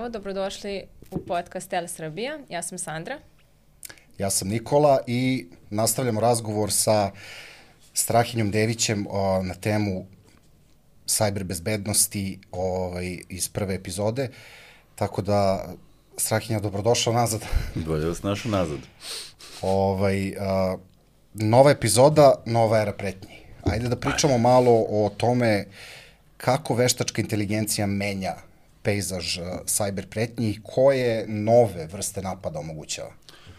Zdravo, dobrodošli u podcast Tele Srbija. Ja sam Sandra. Ja sam Nikola i nastavljamo razgovor sa Strahinjom Devićem na temu cyber bezbednosti iz prve epizode. Tako da, Strahinja, dobrodošla nazad. Bolje vas našao nazad. Nova epizoda, nova era pretnji. Ajde da pričamo malo o tome kako veštačka inteligencija menja pejzaž cyber pretnji i koje nove vrste napada omogućava.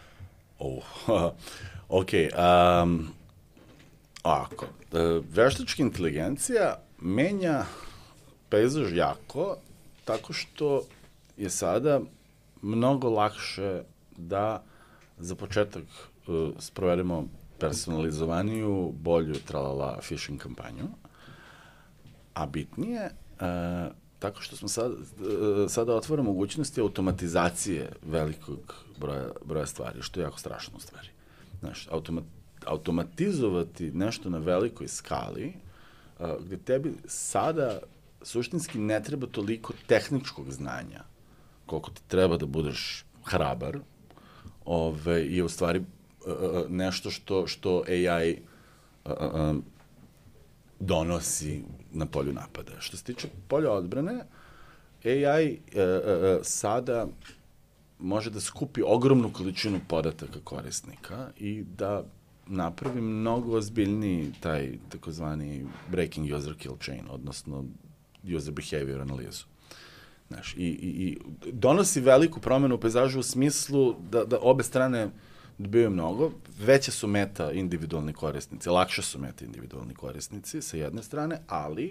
Veštačka inteligencija menja pejzaž jako, tako što je sada mnogo lakše da za početak sprovedemo personalizovaniju, bolju tralala phishing kampanju, a bitnije, tako što smo sada otvore mogućnosti automatizacije velikog broja stvari, što je jako strašno u stvari. Znaš, automatizovati nešto na velikoj skali, gde tebi sada suštinski ne treba toliko tehničkog znanja, koliko ti treba da budeš hrabar, je u stvari nešto što AI donosi na polju napada. Što se tiče polja odbrane, AI sada može da skupi ogromnu količinu podataka korisnika i da napravi mnogo ozbiljniji taj takozvani breaking user kill chain, odnosno user behavior analizu. Znaš, i donosi veliku promenu u pejzažu u smislu da obe strane dobijaju mnogo, veće su meta individualni korisnici, lakše su meta individualni korisnici sa jedne strane, ali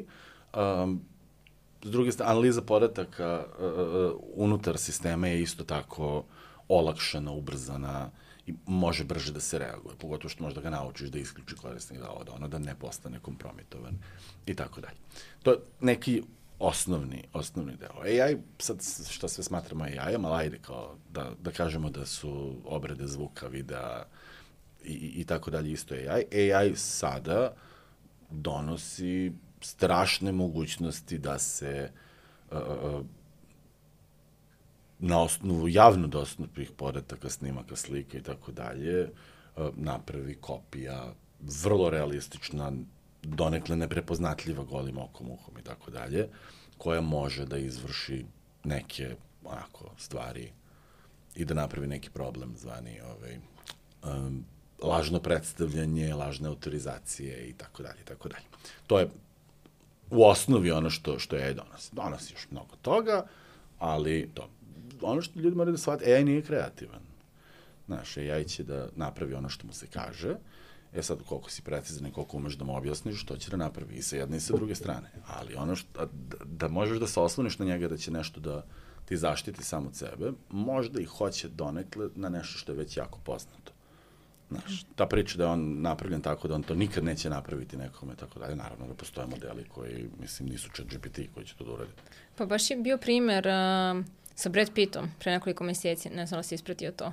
s druge strane, analiza podataka unutar sistema je isto tako olakšana, ubrzana i može brže da se reaguje, pogotovo što možda ga naučiš da isključi korisnik da ne postane kompromitovan i tako dalje. To je neki osnovni deo. AI, sad što sve smatramo AI-om, ali ajde kao da kažemo da su obrade zvuka, videa i tako dalje isto AI. AI sada donosi strašne mogućnosti da se na osnovu javno dostupnih podataka, snimaka, slika i tako dalje napravi kopija vrlo realistična, donekle neprepoznatljiva golim okom, uhom i tako dalje, koja može da izvrši neke stvari i da napravi neki problem zvani lažno predstavljanje, lažne autorizacije i tako dalje, i tako dalje. To je u osnovi ono što AI donosi. Donosi još mnogo toga, ali ono što ljudi moraju da shvate, AI nije kreativan. Znaš, AI će da napravi ono što mu se kaže. Sad, koliko si precizan i koliko umeš da mu objasniš, to će da napravi i sa jedne i sa druge strane. Ali ono da možeš da se osloniš na njega, da će nešto da ti zaštiti samo od sebe, možda i hoće donekle na nešto što je već jako poznato. Znaš, ta priča da je on napravljen tako da on to nikad neće napraviti nekome, tako dalje, naravno da postoje modeli koji, mislim, nisu ChatGPT koji će to da uradi. Pa baš je bio primer sa Brad Pittom pre nekoliko meseci, ne znam da si ispratio to.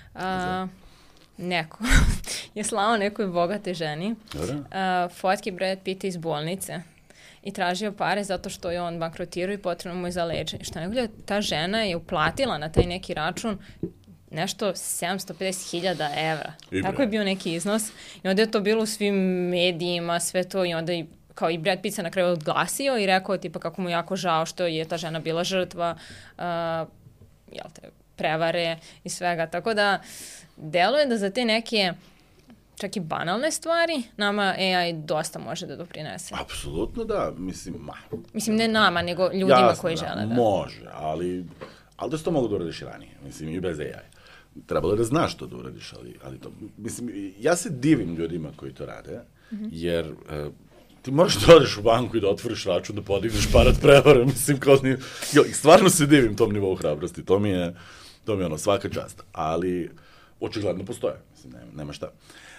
Neko je slao nekoj bogate ženi fotke Brad Pitta iz bolnice i tražio pare zato što je on bankrotirao i potrebno mu je za lečenje. Šta nego, ta žena je uplatila na taj neki račun nešto 750.000 evra. Tako je bio neki iznos i onda je to bilo u svim medijima, sve to i onda kao i Brad Pitt se na kraju odglasio i rekao tipa kako mu jako žao što je ta žena bila žrtva prevare i svega. Tako da deluje da za te neke čak i banalne stvari nama AI dosta može da doprinese. Apsolutno da, mislim ne nama, nego ljudima koji žele. Može, ali da se to mogu da uradiš i ranije, mislim i bez AI. Trebalo je da znaš to da uradiš, ali to, mislim, ja se divim ljudima koji to rade, jer ti moraš da odeš u banku i da otvoriš račun, da podigneš parat prevare, mislim, kao stvarno se divim tom nivou hrabrosti, to mi je svaka čast, ali očigledno postoje, mislim, nema šta.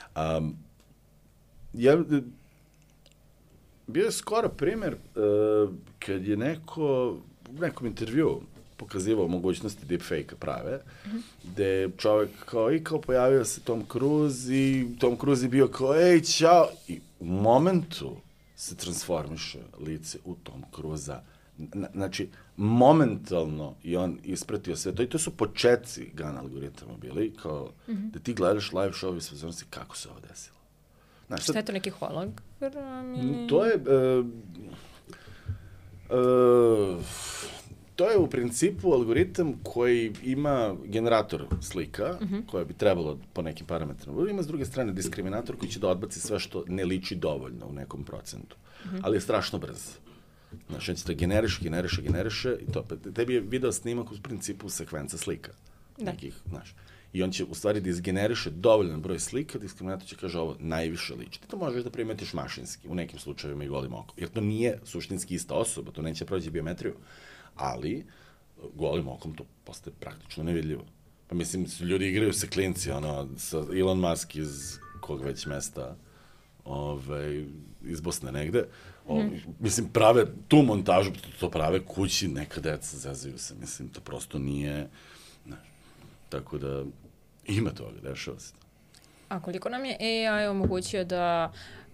Bio je skoro primer kad je neko u nekom intervju pokazivao mogućnosti deepfake-a prave, gde čovek kao pojavio se Tom Cruise i Tom Cruise je bio kao ej, čao, i u momentu se transformiše lice u Tom Cruise-a. Znači, momentalno i on ispratio sve to i to su početci GAN algoritama bili, kao da ti gledaš live show i sve znači kako se ovo desilo. Znaš, šta je to neki hologram ili... To je... To je u principu algoritam koji ima generator slika, koja bi trebalo po nekim parametrima. Ima s druge strane diskriminator koji će da odbaci sve što ne liči dovoljno u nekom procentu. Ali je strašno brz. Znaš, on će da generiše i to. Tebi je video snimak u principu sekvenca slika. Nekih, znaš. I on će u stvari da izgeneriše dovoljan broj slika, diskriminator će kaže ovo najviše liči. Ti to možeš da primetiš mašinski, u nekim slučajevima i golim okom. Jer to nije suštinski ista osoba, to neće proći biometriju. Ali, golim okom to postaje praktično nevidljivo. Pa mislim, ljudi igraju se klinci, sa Elon Musk iz kog već mesta, iz Bosne negde. Mislim, prave tu montažu, to prave kući, neka deca zezaju se, mislim, to prosto nije... Tako da, ima toga, dešava se. A koliko nam je AI omogućio da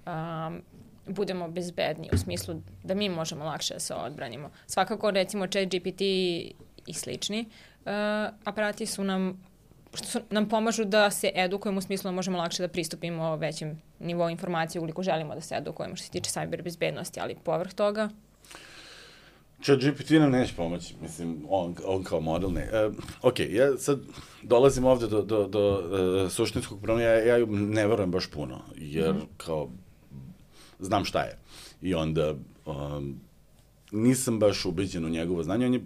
budemo bezbedni, u smislu da mi možemo lakše da se odbranimo? Svakako, recimo, ChatGPT i slični aparati su nam pomažu da se edukujemo, u smislu da možemo lakše da pristupimo većem nivou informacije ukoliko želimo da se edukujemo što se tiče cyber bezbednosti, ali povrh toga... ChatGPT nam neće pomoći, mislim, on kao model ne. Ja sad dolazim ovde do suštinskog problema, ja ju ne verujem baš puno, jer kao znam šta je. I onda nisam baš ubeđen u njegovo znanje, on je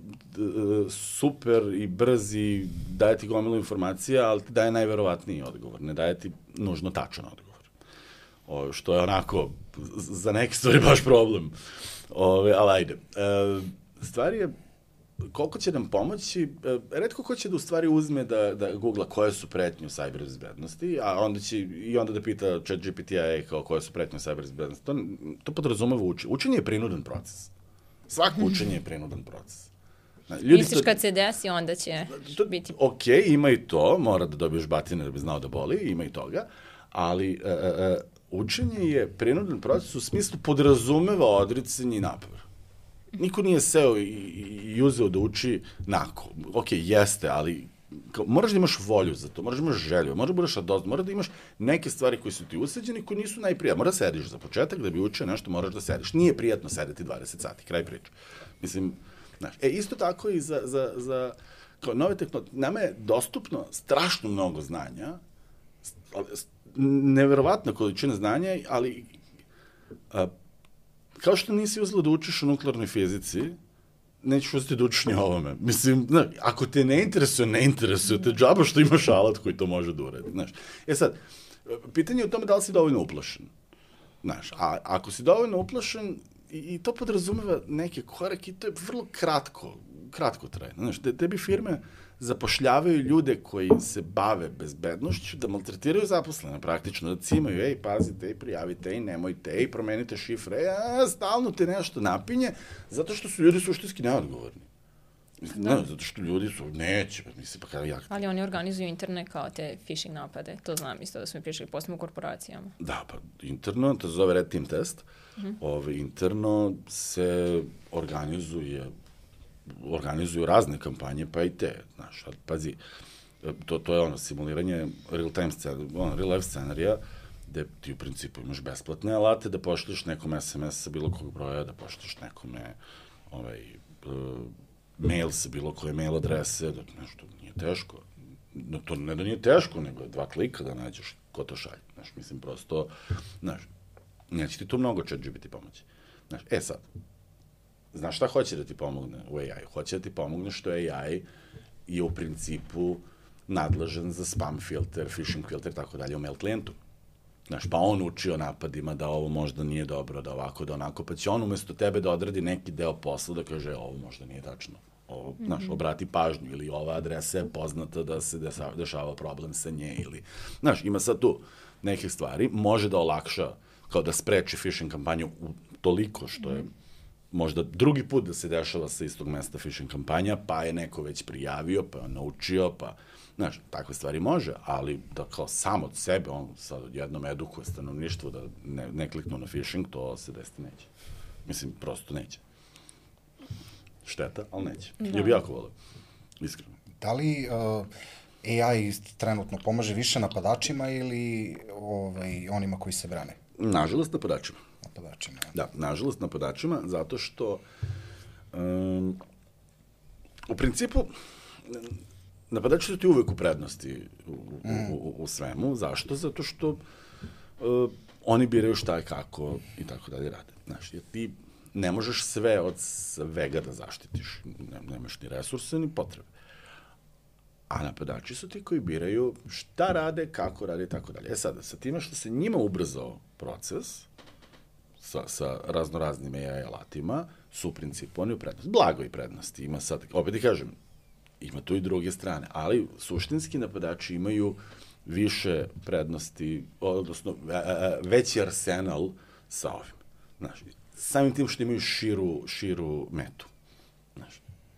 super i brz i daje ti gomilu informacija, ali ti daje najverovatniji odgovor, ne daje ti nužno tačan odgovor. Što je onako, za neke stvari baš problem. Ali ajde. Stvar je, koliko će nam pomoći, retko ko će da u stvari uzme da googla koje su pretnje u cyber bezbednosti, a onda će i onda da pita ChatGPT-a kao koje su pretnje u cyber bezbednosti. To podrazumeva učenje. Učenje je prinudan proces. Svako učenje je prinudan proces. Misliš kad se desi, onda će biti... Ok, ima i to, mora da dobiješ batine da bi znao da boli, ima i toga, ali učenje je prinudan proces u smislu podrazumeva odricanje i napor. Niko nije seo i uzeo da uči nako. Ok, jeste, ali moraš da imaš volju za to, moraš da imaš želju, moraš da budeš radozno, moraš da imaš neke stvari koje su ti usađene i koje nisu najprije. Moraš da sediš za početak, da bi učio nešto, moraš da sediš. Nije prijatno sedeti 20 sati, kraj priče. Mislim, znaš, isto tako i za kao nove tehnologije. Nama je dostupno strašno mnogo znanja, neverovatna količina znanja, ali kao što nisi uzela da učiš o nuklearnoj fizici, nećeš uzeti da učiš ni ovome. Mislim, ako te ne interesuje te džaba što imaš alat koji to može da uredi. Znaš. Sad, pitanje je u tome da li si dovoljno uplašen. Znaš, a ako si dovoljno uplašen, i to podrazumeva neke korake, i to je vrlo kratko trajno. Znaš, tebi firme zapošljavaju ljude koji se bave bezbednošću, da maltretiraju zaposlene praktično, da cimaju, pazite, prijavite, nemojte, promenite šifre, stalno te nešto napinje, zato što su ljudi suštinski neodgovorni. Zato što ljudi su, neće, mislim, pa kada jak... Ali oni organizuju interne kao te phishing napade, to znam isto da smo pričali posebno u korporacijama. Da, pa interno, to se zove Red Team test, interno se organizuju razne kampanje, pa i te, znaš, pazi, to je simuliranje real-life scenarija, gde ti u principu imaš besplatne alate da pošliš nekom SMS sa bilo kog broja, da pošliš nekome mail sa bilo koje mail adrese, da nešto nije teško. To ne da nije teško, nego je 2 klika da nađeš ko to šalje. Znaš, mislim, prosto, znaš, neće ti tu mnogo ChatGPT pomoći. Znaš, sad, znaš šta hoće da ti pomogne u AI? Hoće da ti pomogne što AI je u principu nadležan za spam filter, phishing filter, tako dalje u mail klijentu. Znaš, pa on uči o napadima da ovo možda nije dobro, da ovako, da onako, pa će on umesto tebe da odradi neki deo posla, da kaže ovo možda nije tačno. Ovo, znaš, obrati pažnju, ili ova adresa je poznata da se dešava problem sa nje, ili... Znaš, ima sad tu nekih stvari, može da olakša, kao da spreči phishing kampanju toliko što je možda drugi put da se dešava sa istog mesta phishing kampanja, pa je neko već prijavio, pa je on naučio, pa... Znaš, takve stvari može, ali da kao sam od sebe, on sad jednom edukuje stanovništvo da ne kliknu na phishing, to se desiti neće. Mislim, prosto neće. Šteta, ali neće. Ja bi jako volio. Iskreno. Da li AI trenutno pomaže više napadačima ili onima koji se brane? Nažalost, napadačima. Napadačima. Da, nažalost, napadačima, zato što u principu napadači su ti uvek u prednosti u svemu. Zašto? Zato što oni biraju šta je kako i tako dalje rade. Znaš, jer ti ne možeš sve od svega da zaštitiš. Nemaš ni resurse, ni potrebe. A napadači su ti koji biraju šta rade, kako rade i tako dalje. E sada, sa time što se njima ubrzao proces, sa raznoraznim AI alatima, su u principu oni u prednosti. Blago i prednosti. Ima sad, opet ti kažem, ima tu i druge strane, ali suštinski napadači imaju više prednosti, odnosno veći arsenal sa ovim. Znaš, samim tim što imaju širu metu. Znaš.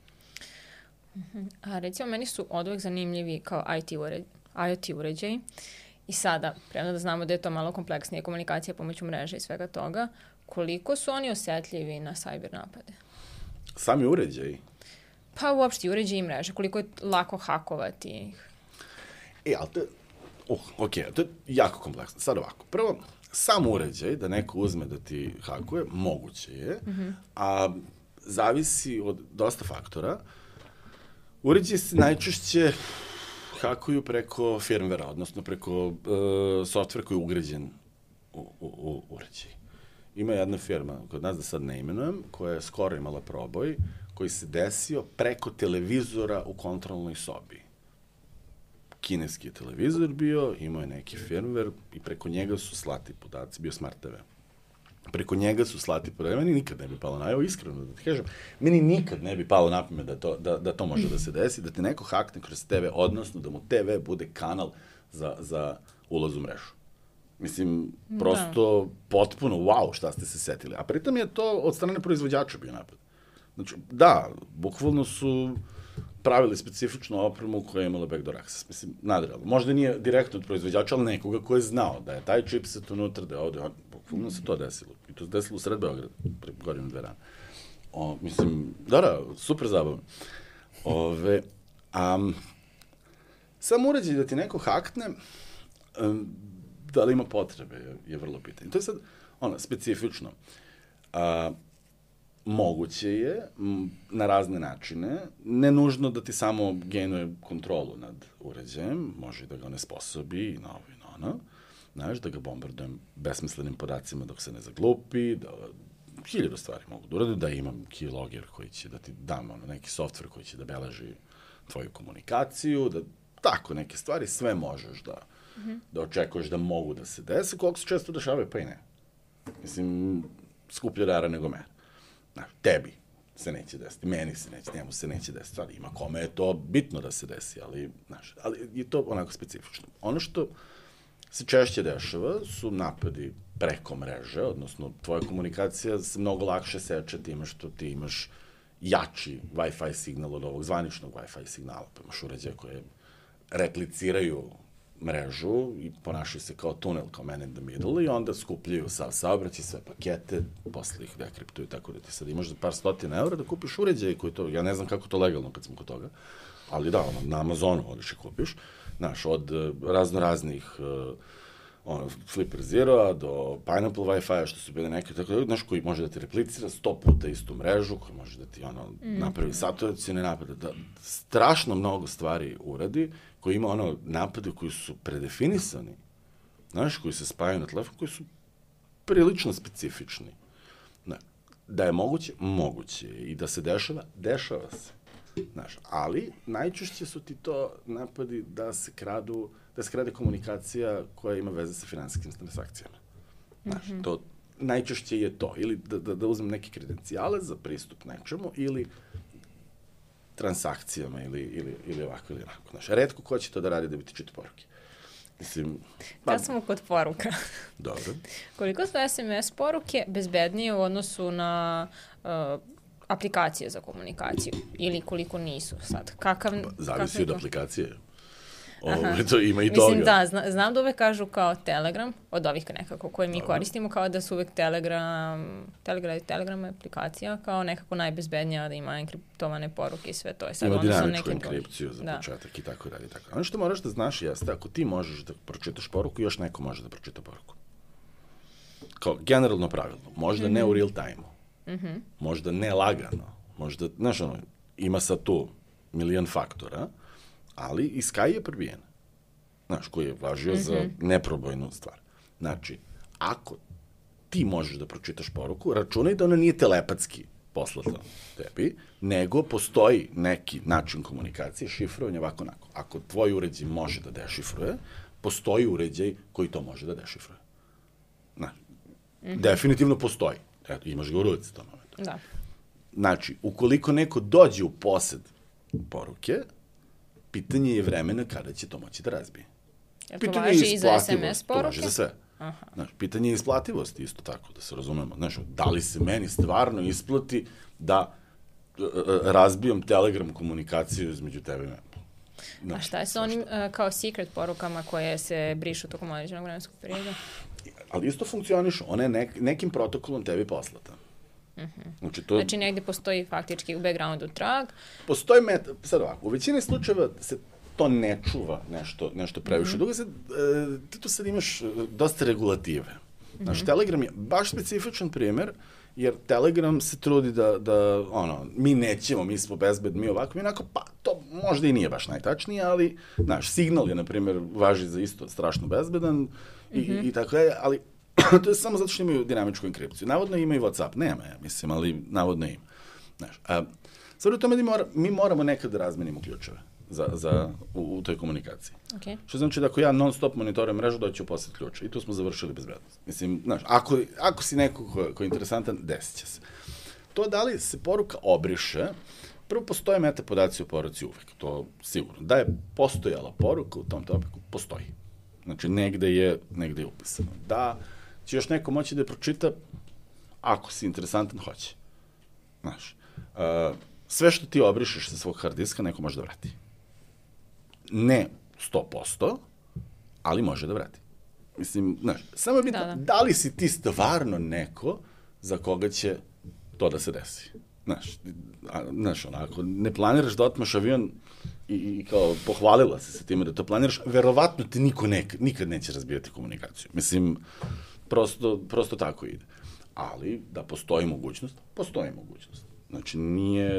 A recimo, meni su odvek zanimljivi kao IoT uređaji i sada, prema da znamo da je to malo kompleksnije komunikacija pomoću mreže i svega toga, koliko su oni osetljivi na cyber napade? Sami uređaji? Pa uopšte uređaji i mreže, koliko je lako hakovati ih? Ali to je, to je jako kompleksno. Sad ovako, prvo, sam uređaj da neko uzme da ti hakuje, moguće je, a zavisi od dosta faktora. Uređaji se najčešće hakuju preko firmvera, odnosno preko softvera koji je ugrađen u uređaj. Ima jedna firma, kod nas da sad ne imenujem, koja je skoro imala proboj, koji se desio preko televizora u kontrolnoj sobi. Kineski je televizor bio, imao je neki firmware i preko njega su slati podaci, bio Smart TV. Preko njega su slati podaci. Meni nikad ne bi palo na, evo iskreno da ti kažem, meni nikad ne bi palo na pamet da to može da se desi, da ti neko hakne kroz TV, odnosno da mu TV bude kanal za ulaz u mrežu. Mislim, prosto potpuno, wow, šta ste se setili. A pritom je to od strane proizvođača bio napad. Znači, da, bukvalno su pravili specifičnu opremu koja je imala backdoor access. Mislim, nadrealno. Možda nije direktno od proizvođača, ali nekoga ko je znao da je taj chipset unutra, da je ovde, bukvalno se to desilo. I to se desilo u sred Beograda, pre godinu 2 dana. Mislim, da, super zabavno. Sam uređaj da ti neko hakne, da li ima potrebe, je vrlo pitanje. To je sad, specifično. Moguće je, na razne načine, ne nužno da ti samo genuje kontrolu nad uređajem, može da ga onesposobi i na ovo i na ono, znaš, da ga bombardujem besmislenim podacima dok se ne zaglupi, da 1000 stvari mogu da uradim, da imam keylogger koji će da ti dam neki software koji će da beleži tvoju komunikaciju, da tako neke stvari, sve možeš da očekuješ da mogu da se desi, koliko se često dešavaju, pa i ne. Mislim, skuplje rara nego mene. Znaš, tebi se neće desiti, meni se neće, njemu se neće desiti, stvari, ima kome je to bitno da se desi, ali je to onako specifično. Ono što se češće dešava su napadi preko mreže, odnosno tvoja komunikacija se mnogo lakše seče time što ti imaš jači Wi-Fi signal od ovog zvaničnog Wi-Fi signala, pa imaš uređaje koje repliciraju mrežu i ponašaju se kao tunel, kao man in the middle i onda skupljaju saobraćaj, sve pakete, posle ih dekriptuju, tako da ti sad imaš za par stotina € da kupiš uređaj koji to, ja ne znam kako to legalno kad smo kod toga, ali da, na Amazonu odeš i kupiš, znaš, od raznoraznih Flipper Zero-a do Pineapple Wi-Fi-a, što su bile neke, tako da, znaš, koji može da ti replicira 100 puta istu mrežu, koji može da ti, napravi saturacijone napade, da strašno mnogo stvari uradi, koji ima, napade koji su predefinisani, znaš, koji se spajaju na telefon, koji su prilično specifični. Da je moguće, moguće je. I da se dešava, dešava se. Znaš, ali najčešće su ti to napadi da se krade komunikacija koja ima veze sa finansijskim transakcijama. Znaš, to najčešće je to. Ili da uzmem neke kredencijale za pristup nečemu, ili transakcijama, ili ovako ili onako. Znaš, retko ko će to da radi da bi ti čita poruke. Mislim... Kad smo kod poruka. Dobro. Koliko su SMS poruke bezbednije u odnosu na aplikacije za komunikaciju? Ili koliko nisu sad? Zavisi od aplikacije. To ima i toga. Mislim, da, znam da uvek kažu kao Telegram, od ovih nekako koje mi koristimo, kao da su uvek Telegram aplikacija kao nekako najbezbednija, da ima enkriptovane poruke i sve to. Ima dinamičku enkripciju za početak i tako dalje. Ono što moraš da znaš jeste, ako ti možeš da pročitaš poruku, još neko može da pročita poruku. Kao generalno pravilno. Možda ne u real time-u. Možda ne lagano. Možda, znaš ono, ima sad tu milion faktora, ali i Sky je probijen. Znaš, koji je važio za neprobojnu stvar. Znači, ako ti možeš da pročitaš poruku, računaj da ona nije telepatski poslata tebi, nego postoji neki način komunikacije, šifrovanja ovako onako. Ako tvoj uređaj može da dešifruje, postoji uređaj koji to može da dešifruje. Definitivno postoji. Eto, imaš ga u ruci to momentu. Da. Znači, ukoliko neko dođe u posed poruke, pitanje je vremena kada će to moći da razbije. Jel to važi i za SMS poruke? To važi za sve. Znači, pitanje je isplativosti isto tako, da se razumemo. Znači, da li se meni stvarno isplati da razbijam Telegram komunikaciju između tebe i mene? A šta je sa onim kao secret porukama koje se brišu tokom određenog vremenskog perioda? Ali isto funkcionišu. Ona je nekim protokolom tebi poslata. Znači negde postoji faktički u backgroundu trag. Postoji sad ovako, u većini slučajeva se to ne čuva nešto previše. Drugo ti tu sad imaš dosta regulative. Znaš, Telegram je baš specifičan primer, jer Telegram se trudi da mi nećemo, mi smo bezbedni, mi ovako, mi onako, pa to možda i nije baš najtačnije, ali, znaš, Signal je, na primjer, važi za isto strašno bezbedan i tako je, ali to je samo zato što imaju dinamičku enkripciju. Navodno ima i WhatsApp, nema ja, mislim, ali navodno ima. Znaš, sad u tome mi moramo nekad da razmenimo ključeve u toj komunikaciji. Okay. Što znači da ako ja non stop monitorujem mrežu, doći ću poslet ključa. I tu smo završili bezbednost. Mislim, znaš, ako si neko ko je interesantan, desit će se. To da li se poruka obriše, prvo postoje metapodaci o poruci uvek, to sigurno. Da je postojala poruka u tom topiku, postoji. Znači, negde je upisano. Da će još neko moći da je pročita, ako si interesantan, hoće. Znaš, sve što ti obrišeš sa svog hard diska, neko može da vrati. Ne 100%, ali može da vrati. Mislim, znaš, samo je bitno, da li si ti stvarno neko za koga će to da se desi. Znaš, ako ne planiraš da otmaš avion i kao pohvalila se sa time da to planiraš, verovatno ti niko nikad neće razbijati komunikaciju. Mislim, prosto tako ide. Ali, da postoji mogućnost, postoji mogućnost. Znači, nije...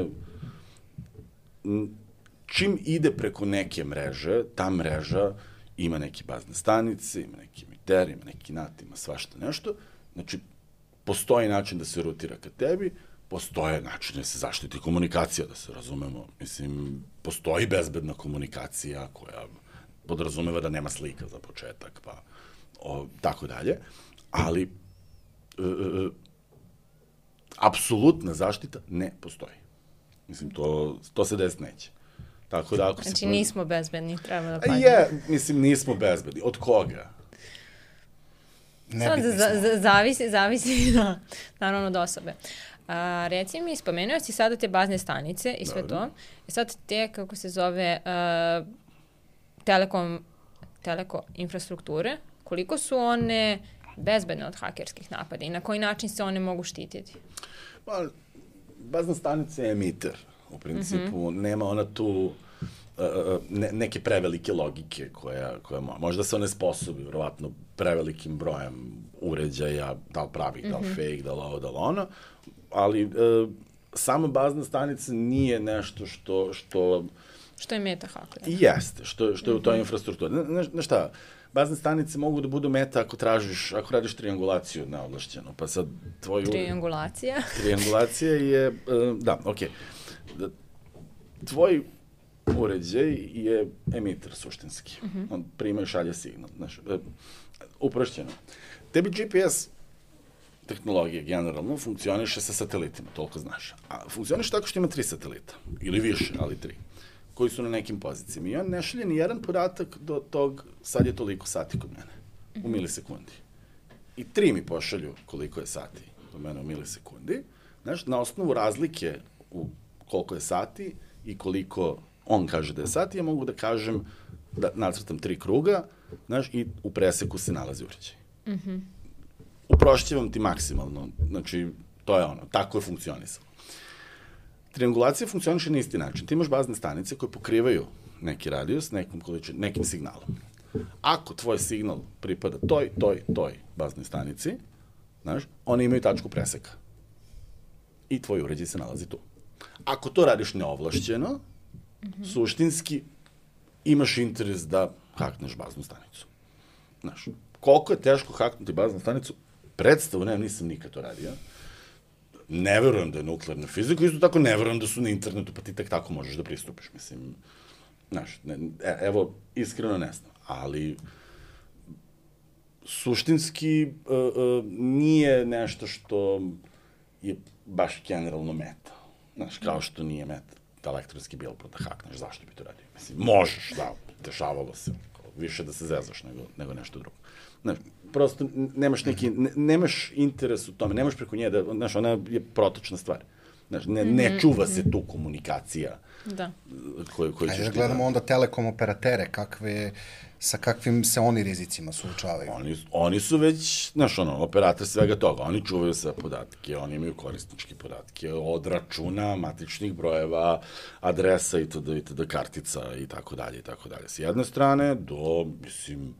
Čim ide preko neke mreže, ta mreža ima neke bazne stanice, ima neki emiter, ima neki NAT, ima svašta nešto. Znači, postoji način da se rutira ka tebi, postoje način da se zaštiti komunikacija, da se razumemo. Mislim, postoji bezbedna komunikacija koja podrazumeva da nema slika za početak, pa tako dalje. Ali, apsolutna zaštita ne postoji. Mislim, to se desiti neće. Tako da ako znači, nismo bezbedni, treba da pazimo. Mislim, nismo bezbedni. Od koga? Zavisi, naravno, od osobe. Reci mi, spomenuo si sada te bazne stanice i sve to. I sad te, kako se zove, teleko infrastrukture, koliko su one bezbedne od hakerskih napada i na koji način se one mogu štititi? Bazna stanica je emiter. U principu, nema ona tu neke prevelike logike koja možda se one sposobi, verovatno, prevelikim brojem uređaja, da li pravih, da li fake, da li ovo, da li ono, ali sama bazna stanica nije nešto što je meta haker. Jeste, što je u toj infrastrukturi. Znaš šta, bazne stanice mogu da budu meta ako radiš triangulaciju neovlašćenu, pa sad tvoj... Triangulacija? Triangulacija je, da, okej. Tvoj uređaj je emiter suštinski. On prima i šalje signal. Znaš, uprošćeno. Tebi GPS tehnologija generalno funkcioniše sa satelitima, toliko znaš. A funkcioniše tako što ima 3 satelita. Ili više, ali 3. Koji su na nekim pozicijama. I on ne šalje ni jedan podatak do tog, sad je toliko sati kod mene. U milisekundi. I 3 mi pošalju koliko je sati do mene u milisekundi. Znaš, na osnovu razlike u koliko je sati i koliko on kaže da je sati, ja mogu da kažem da nacrtam 3 kruga, znaš, i u preseku se nalazi uređaj. Uprošćavam ti maksimalno, znači, to je ono, tako je funkcionisalo. Triangulacija funkcioniše na isti način. Ti imaš bazne stanice koje pokrivaju neki radijus nekim signalom. Ako tvoj signal pripada toj baznoj stanici, znaš, oni imaju tačku preseka. I tvoj uređaj se nalazi tu. Ako to radiš neovlašćeno, suštinski imaš interes da hakneš baznu stanicu. Znaš, koliko je teško haknuti baznu stanicu, predstavu, nisam nikad to radio. Ne verujem da je nuklearna fizika, isto tako ne verujem da su na internetu, pa ti tek tako možeš da pristupiš, mislim. Znaš, evo, iskreno ne znam, ali suštinski nije nešto što je baš generalno meta. Znaš, kao što nije meta da elektronski billboard da hakneš, zašto bi to radio? Mislim, možeš, da, dešavalo se, više da se zezaš nego nešto drugo. Znaš, prosto nemaš interes u tome, nemaš preko nje da, znaš, ona je protočna stvar. Znaš, ne čuva se tu komunikacija. Da. Ajde da gledamo onda telekom operatere, sa kakvim se oni rizicima suočavaju. Oni su već, znaš, operator svega toga. Oni čuvaju sve podatke, oni imaju korisničke podatke od računa, matičnih brojeva, adresa itd. Kartica i tako dalje i tako dalje. S jedne strane do, mislim,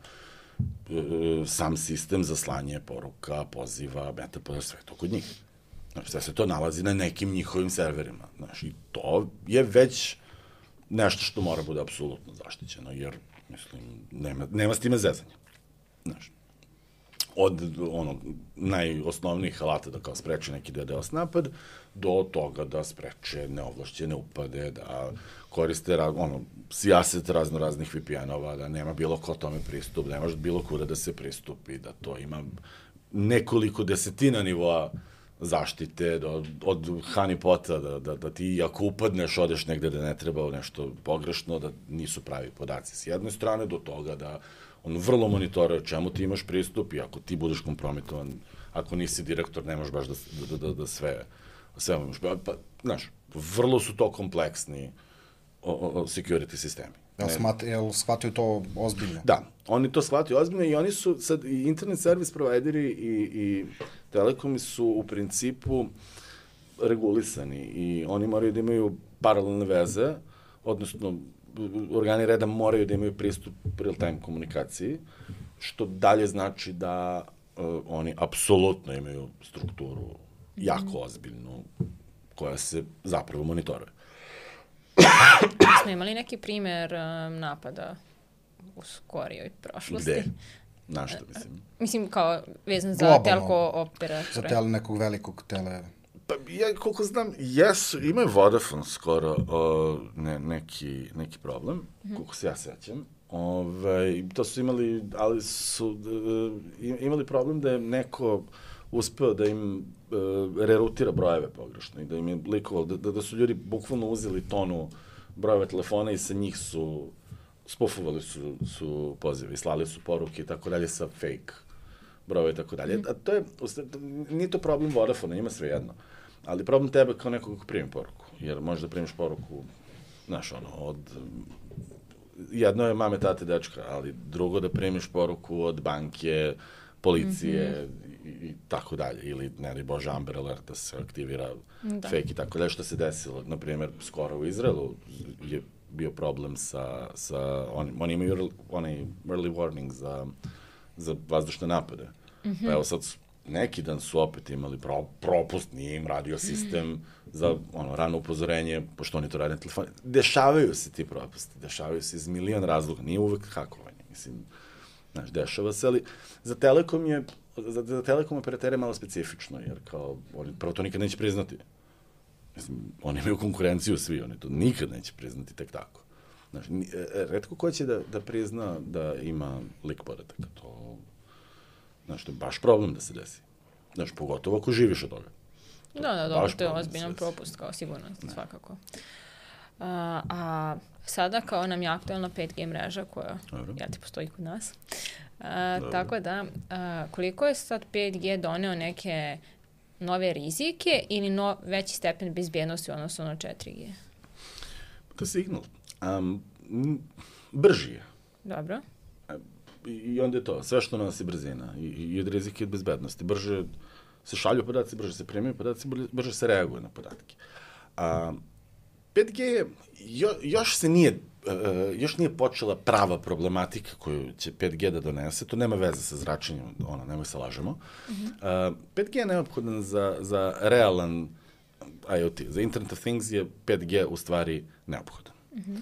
sam sistem za slanje poruka, poziva, metapoda, sve to kod njih. Znači, sve se to nalazi na nekim njihovim serverima. Znači, i to je već nešto što mora bude apsolutno zaštićeno, jer, mislim, nema s time zezanja. Znači, od najosnovnijih alata da kao spreče neki DDoS napad, do toga da spreče neovlašćene upade, da koriste sijaset raznih VPN-ova, da nema bilo ko tome pristup, da nemaš bilo kuda da se pristupi, da to ima nekoliko desetina nivoa zaštite, od honeypota, da ti ako upadneš, odeš negde da ne treba nešto pogrešno, da nisu pravi podaci s jedne strane, do toga da on vrlo monitoruje čemu ti imaš pristup i ako ti budeš kompromitovan, ako nisi direktor, nemaš baš da sve imaš. Pa, znaš, vrlo su to kompleksni security sistemi. Jel shvataju to ozbiljno? Da, oni to shvataju ozbiljno i oni su sad, i internet servis provajderi i telekomi su u principu regulisani i oni moraju da imaju paralelne veze, odnosno organi reda moraju da imaju pristup real-time komunikaciji, što dalje znači da oni apsolutno imaju strukturu jako ozbiljnu, koja se zapravo monitoruje. Smo imali neki primer napada u skorijoj prošlosti? Gde? Na što, mislim? Mislim, kao vezan za telko operatore. Za nekog velikog tele... Pa, ja koliko znam, ima Vodafone skoro neki problem, koliko se ja sećam. To su imali, ali su imali problem da je neko uspeo da im rerutira brojeve pogrešno i da im je likovalo, da su ljudi bukvalno uzeli tonu brojeva telefona i sa njih su spufovali su pozive i slali su poruke i tako dalje sa fake brojeva i tako dalje. A to je, nije to problem Vodafona, ima sve jedno, ali problem tebe kao nekog ko primi poruku, jer možeš da primiš poruku, znaš, od jedno je mame, tate, dečka, ali drugo da primiš poruku od banke, policije i tako dalje, ili, ne daj Bože, Amber Alert da se aktivira fake i tako dalje, što se desilo. Naprimjer, skoro u Izraelu je bio problem oni imaju early warning za vazdušne napade. Pa evo sad, neki dan su opet imali propust, nije im radio sistem za rano upozorenje, pošto oni to rade na telefonu. Dešavaju se ti propusti, dešavaju se iz milion razloga, nije uvek hakovanje, mislim, znaš, dešava se, ali za telekom operatere je malo specifično, jer kao, oni prvo to nikad neće priznati. Mislim, oni imaju konkurenciju svi, oni to nikad neće priznati tek tako. Znaš, retko ko će da prizna da ima lik podataka, to, znaš, to je baš problem da se desi. Znaš, pogotovo ako živiš od toga. Da, dobro, to je ozbiljan propust, kao sigurno, svakako. A sada kao nam je aktualna 5G mreža koja, postoji kod nas. Tako da, koliko je sad 5G doneo neke nove rizike ili veći stepen bezbjednosti odnosno na 4G? To je signal. Brži je. Dobro. I onda je to, sve što nosi brzina i od rizika i od bezbednosti. Brže se šalju podaci, brže se primaju podaci, brže se reaguje na podatke. 5G je, još nije počela prava problematika koju će 5G da donese, to nema veze sa zračenjem, nemoj se lažemo. 5G je neophodan za realan IoT, za Internet of Things je 5G u stvari neophodan.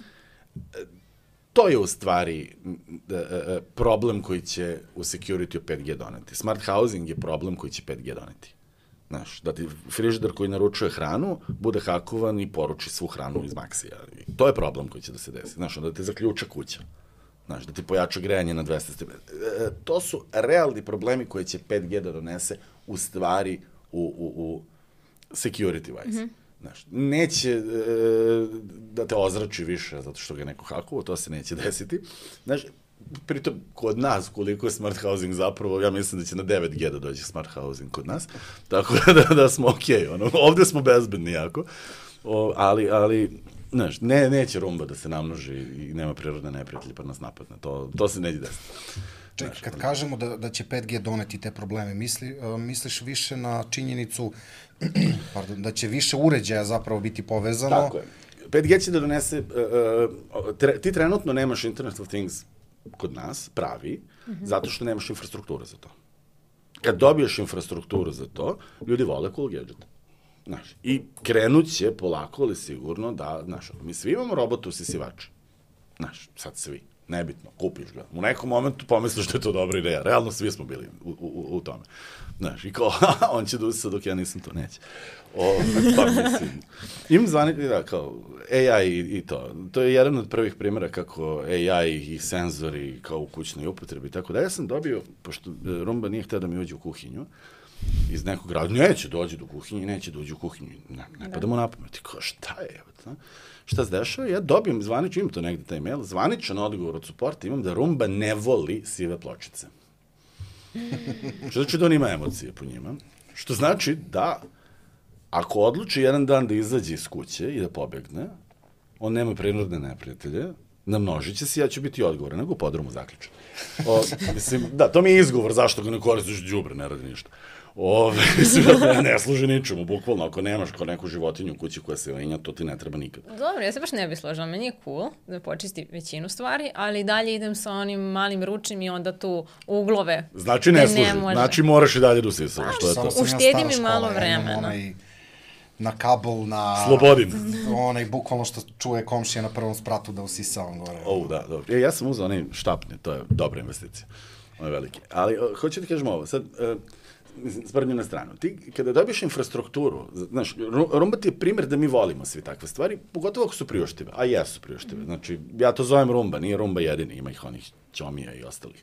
To je u stvari problem koji će u security 5G doneti. Smart housing je problem koji će 5G doneti. Znaš, da ti frižider koji naručuje hranu bude hakovan i poruči svu hranu iz Maxija. To je problem koji će da se desi. Znaš, da te zaključa kuća. Znaš, da ti pojača grejanje na 200 stepeni. To su realni problemi koje će 5G da donese u stvari u security wise. Znaš, neće da te ozrači više zato što ga neko hakovo, to se neće desiti. Znaš, pritom, kod nas, koliko je smart housing zapravo, ja mislim da će na 9G da dođe smart housing kod nas, tako da smo okej. Ovde smo bezbedni jako, ali znaš, neće rumba da se namnoži i nema prirodne neprijatelje pa nas napadne. To se neće desiti. Čekaj, kad kažemo da će 5G doneti te probleme, misliš više na činjenicu da će više uređaja zapravo biti povezano? Tako je. 5G će da donese, ti trenutno nemaš Internet of Things kod nas, pravi, zato što nemaš infrastrukturu za to. Kad dobiješ infrastrukturu za to, ljudi vole cool gadget. Znaš, i krenut će polako, ali sigurno da, znaš, mi svi imamo robota usisivača. Znaš, sad svi. Nebitno, kupiš ga. U nekom momentu pomisliš da je to dobra ideja. Realno svi smo bili u tome. Znaš, i kao, on će da usisa dok ja nisam to, neće. Pa mislim. Imam zvanično, da, kao, AI i to. To je jedan od prvih primjera kako AI i senzori kao u kućnoj upotrebi. Tako da ja sam dobio, pošto Rumba nije htio da mi uđe u kuhinju, iz nekog rada, neće dođe do kuhinje, neće dođe u kuhinju. Ne padamo na pamet. Kao, šta je? Šta se dešava? Ja dobijem zvanično, imam to negde taj mail, zvaničan odgovor od suporta imam da Rumba ne voli sive pločice. Što znači da on ima emocije po njima. Što znači da ako odluči jedan dan da izađe iz kuće i da pobegne, on nema prinudne neprijatelje, namnožit će se, ja ću biti odgovoran, nego u podrumu zaključan. Mislim, da, to mi je izgovor zašto ga ne koristiš đubre, ne radi ništa. Mislim, ne služi ničemu, bukvalno, ako nemaš kao neku životinju u kući koja se linja, to ti ne treba nikad. Dobro, ja se baš ne bi složila, meni je cool da počisti većinu stvari, ali dalje idem sa onim malim ručnim i onda tu uglove. Znači ne služi, znači moraš i dalje da usisavaš, što je to. Uštedi mi malo vremena. Na kabel, na... Slobodim. Bukvalno što čuje komšija na prvom spratu da usisavam gore. Da, dobro. Ja sam uzao onaj štapni, to je dobra investicija. On je veliki. Ali, hoću ti kažem ovo, sad, sprdnju na stranu. Ti, kada dobiješ infrastrukturu, znaš, Rumba ti je primjer da mi volimo svi takve stvari, pogotovo ako su priuštive, a jesu priuštive. Znači, ja to zovem Rumba, nije Rumba jedini, ima ih onih ćomija i ostalih.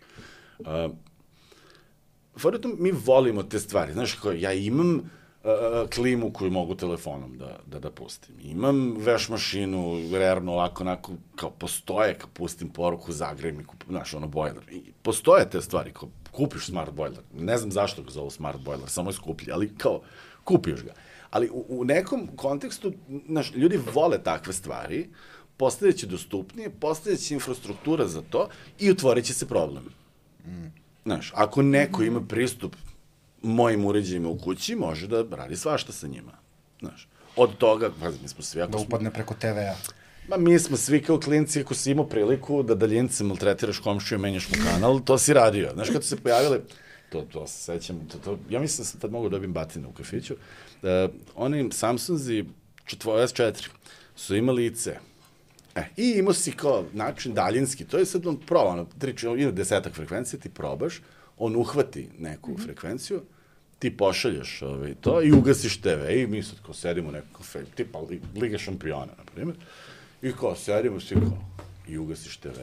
Mi volimo te stvari. Znaš, ja imam klimu koju mogu telefonom da pustim. Imam veš mašinu, rerno, onako, kao postoje, kao pustim poruku, zagrejem i znaš, bojler. Postoje te stvari, kao kupiš smart bojler. Ne znam zašto ga zovu smart bojler, samo je skuplji, ali kao, kupiš ga. Ali u nekom kontekstu, znaš, ljudi vole takve stvari, postavljaće dostupnije, postavljaće infrastruktura za to i otvorit će se problem. Znaš, ako neko ima pristup mojim uređajima u kući, može da radi svašta sa njima. Znaš, od toga, mi smo svi... Da upadne preko TV-a. Mi smo svi kao klinci, ako si imao priliku da daljince maltretiraš komšiju i menjaš mu kanal, to si radio. Znaš, kad su se pojavile, to se sećam, ja mislim da sam tad mogu da dobijem batine u kafiću, oni Samsunzi S4 su imali IC. I imao si kao način daljinski, to je sad on probao, ima 10 frekvencija, ti probaš, on uhvati neku frekvenciju, ti pošalješ to i ugasiš TV i mi sad kao sedimo u nekom kafe, tipa Liga šampiona, na primjer, i kao sedimo svi kao i ugasiš TV.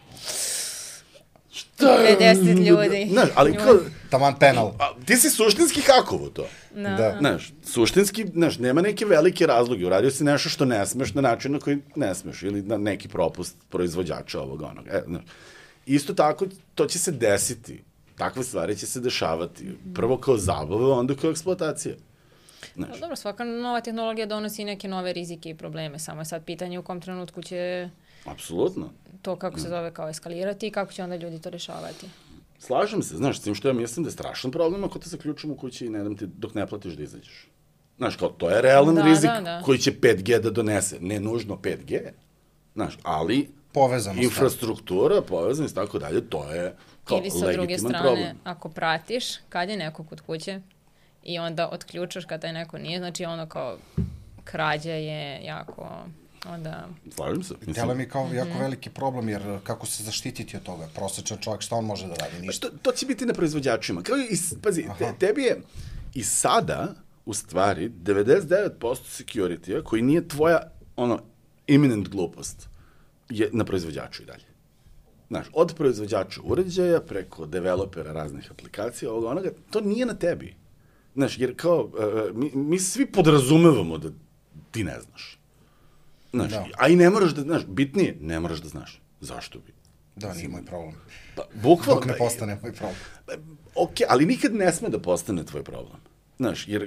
Šta je? 50 ljudi. Znaš, ali kao... Taman penal. Ti si suštinski hakovo to. Da. Znaš, suštinski, znaš, nema neke velike razloge. Uradio si nešto što ne smeš na način na koji ne smeš ili na neki propust proizvođača ovoga onoga. Znaš, isto tako, to će se desiti. Takve stvari će se dešavati. Prvo kao zabava, onda kao eksploatacija. Dobro, svaka nova tehnologija donosi neke nove rizike i probleme. Samo je sad pitanje u kom trenutku će... Apsolutno. to kako se zove kao eskalirati i kako će onda ljudi to rešavati. Slažem se, znaš, s tim što ja mislim da je strašan problem ako te zaključam u kući i ne dam ti dok ne platiš da izađeš. Znaš, kao, to je realan rizik koji će 5G da donese. Ne nužno 5G, znaš, ali povezanost, infrastruktura, povezanost, tako dalje, to je kao legitiman problem. Ili sa druge strane, ako pratiš, kad je neko kod kuće i onda otključaš kad taj neko nije, znači ono kao krađa je jako... onda... Slažem se. Tele mi kao jako veliki problem, jer kako se zaštititi od toga? Prosječan čovjek, šta on može da radi? Ništa. To će biti na proizvođačima. Kao pazi, tebi je i sada, u stvari, 99% security-a, koji nije tvoja, imminent glupost, je na proizvođaču i dalje. Znaš, od proizvođača uređaja, preko developera raznih aplikacija, onoga, to nije na tebi. Znaš, jer kao, mi svi podrazumevamo da ti ne znaš. Znaš, a i ne moraš da znaš, bitnije, ne moraš da znaš. Zašto bi? Da, nije moj problem. Bukvalno. Dok ne postane moj problem. Ok, ali nikad ne sme da postane tvoj problem. Znaš, jer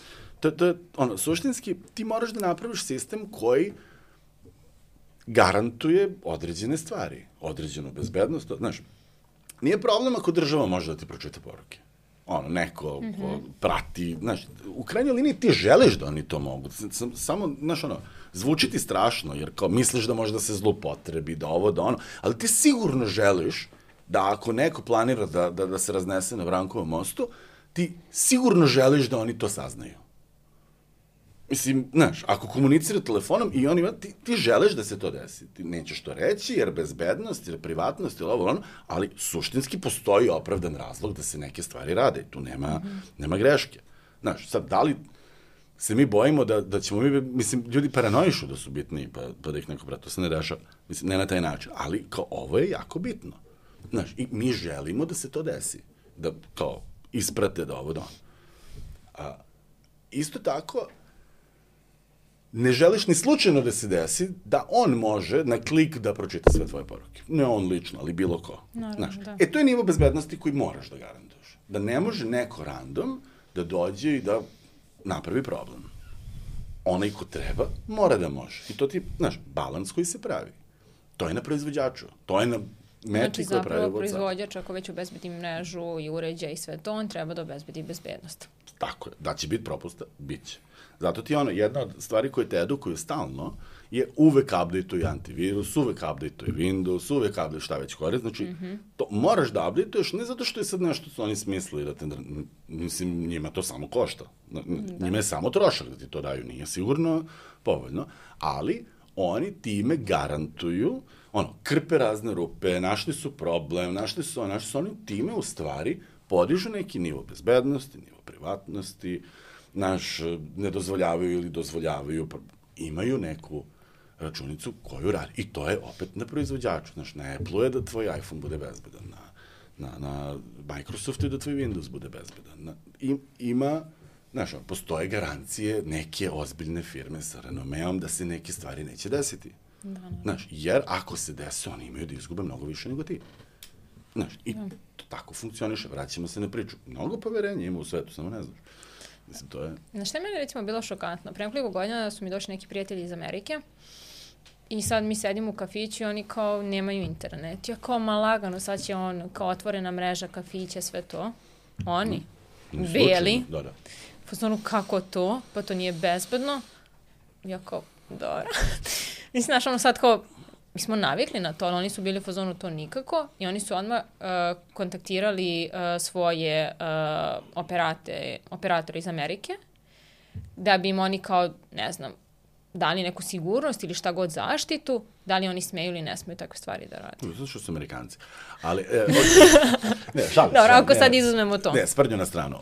suštinski ti moraš da napraviš sistem koji garantuje određene stvari, određenu bezbednost. Znaš, nije problem ako država može da ti pročita poruke. Neko ko prati, znaš, u krajnjoj liniji ti želiš da oni to mogu. Samo, znaš, zvuči ti strašno, jer kao misliš da može da se zloupotrebi, da ovo, da ono, ali ti sigurno želiš da ako neko planira da se raznese na Brankovom mostu, ti sigurno želiš da oni to saznaju. Mislim, znaš, ako komunicira telefonom i on ima, ti želiš da se to desi. Ti nećeš to reći, jer bezbednost, jer privatnost, ili ovo, ali suštinski postoji opravdan razlog da se neke stvari rade. Tu nema greške. Znaš, sad, da li se mi bojimo da ćemo mislim, ljudi paranoišu da su bitni, pa da ih neko prati, to se ne dešava. Mislim, ne na taj način, ali kao ovo je jako bitno. Znaš, i mi želimo da se to desi. Da, kao, isprate da ovo da ono. Isto tako, ne želiš ni slučajno da se desi da on može na klik da pročita sve tvoje poruke. Ne on lično, ali bilo ko. Znaš, to je nivo bezbednosti koji moraš da garantuješ. Da ne može neko random da dođe i da napravi problem. Onaj ko treba, mora da može. I to ti, znaš, balans koji se pravi. To je na proizvođaču. To je na meti koja pravi WhatsApp. Zapravo proizvođač, ako već obezbedi mrežu i uređaj i sve to, on treba da obezbedi bezbednost. Tako je. Da će biti propusta, bit će. Zato ti jedna od stvari koje te edukuju stalno je uvek update-uj antivirus, uvek update-uj Windows, uvek update šta već korist. Znači, to moraš da update-uješ ne zato što je sad nešto su oni smislili da te, mislim, njima to samo košta. Njima je samo trošak da ti to daju, nije sigurno povoljno, ali oni time garantuju, krpe razne rupe, našli su problem, našli su oni time u stvari podižu neki nivo bezbednosti, nivo privatnosti, ne dozvoljavaju ili dozvoljavaju, imaju neku računicu koju radi. I to je opet na proizvođaču. Znaš, na Apple-u je da tvoj iPhone bude bezbedan, na Microsoftu je da tvoj Windows bude bezbedan. Ima, znaš, postoje garancije neke ozbiljne firme sa renomeom da se neke stvari neće desiti. Znaš, jer ako se desi, oni imaju da izgube mnogo više nego ti. Znaš, i to tako funkcioniše. Vraćamo se na priču. Mnogo poverenja ima u svetu, samo ne znaš. Mislim, to je... Na što je meni, recimo, bilo šokantno? Pre nekoliko godina su mi došli neki prijatelji iz Amerike i sad mi sedimo u kafiću i oni kao nemaju internet. Ja kao lagano, sad će kao otvorena mreža, kafića, sve to. Oni, beli. Da. Kako to? Pa to nije bezbedno. Ja kao, dobro. Mislim, znaš, sad kao, mi smo navikli na to, ali oni su bili u fazonu to nikako i oni su odmah kontaktirali svoje operatore iz Amerike da bi im oni kao, ne znam, dali neku sigurnost ili šta god zaštitu, da li oni smeju ili ne smeju takve stvari da rade. Zato što su Amerikanci. Ali, dobro, ako sad izuzmemo to. Ne, sprdnju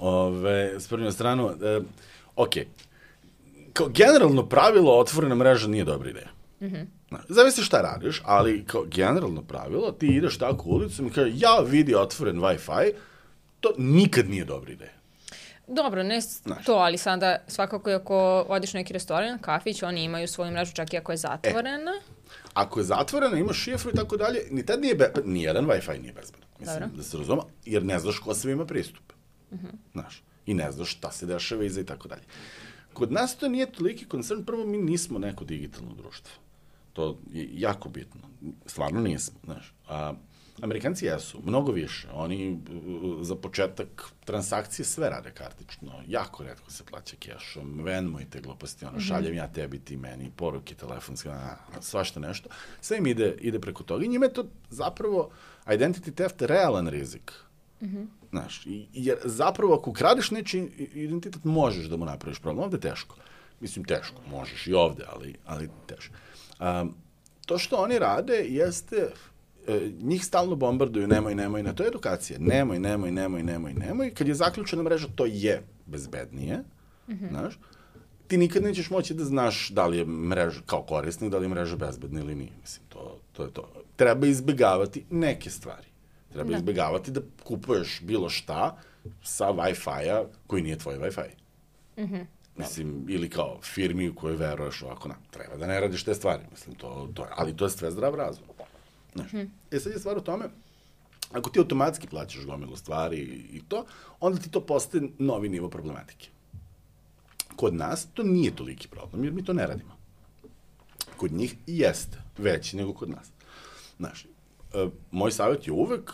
na stranu. Ok, kao generalno pravilo otvorena mreža nije dobra ideja. Zavisi šta radiš, ali kao generalno pravilo, ti ideš tako u ulicu i kaže, ja vidi otvoren Wi-Fi, to nikad nije dobra ideja. Dobro, ne to, ali sada svakako ako odiš u neki restoran, kafić, oni imaju svoju mrežu čak i ako je zatvorena. Ako je zatvorena, imaš šifru i tako dalje, ni tad nijedan Wi-Fi nije bezbedan. Mislim, da se razuma, jer ne znaš ko sve ima pristup. Znaš, i ne znaš šta se dešava iza i tako dalje. Kod nas to nije toliki koncern, prvo mi nismo neko digitalno društvo. To je jako bitno. Stvarno nismo, znaš. Amerikanci jesu, mnogo više. Oni za početak transakcije sve rade kartično. Jako retko se plaća kešom. Venmo i te gluposti, šaljem ja tebi, ti meni, poruke telefonske, svašta nešto. Sve im ide preko toga. I njima je to zapravo identity theft realan rizik. Znaš, jer zapravo ako kradeš nečiji identitet, možeš da mu napraviš problem. Ovde je teško. Mislim, teško. Možeš i ovde, ali teško. To što oni rade jeste, njih stalno bombarduju, nemoj, to je edukacija. Nemoj. Kad je zaključena mreža, to je bezbednije, znaš. Ti nikad nećeš moći da znaš da li je mreža, kao korisnik, da li je mreža bezbedna ili nije. Mislim, to je to. Treba izbegavati neke stvari. Treba izbegavati da kupuješ bilo šta sa Wi-Fi-a koji nije tvoj Wi-Fi. Mislim, ili kao firmi u kojoj veruješ ovako, treba da ne radiš te stvari. Mislim, ali to je sve zdrav razum. Znaš, sad je stvar u tome, ako ti automatski plaćaš gomilu stvari i to, onda ti to postaje novi nivo problematike. Kod nas to nije toliki problem, jer mi to ne radimo. Kod njih jeste veći nego kod nas. Znaš, moj savjet je uvek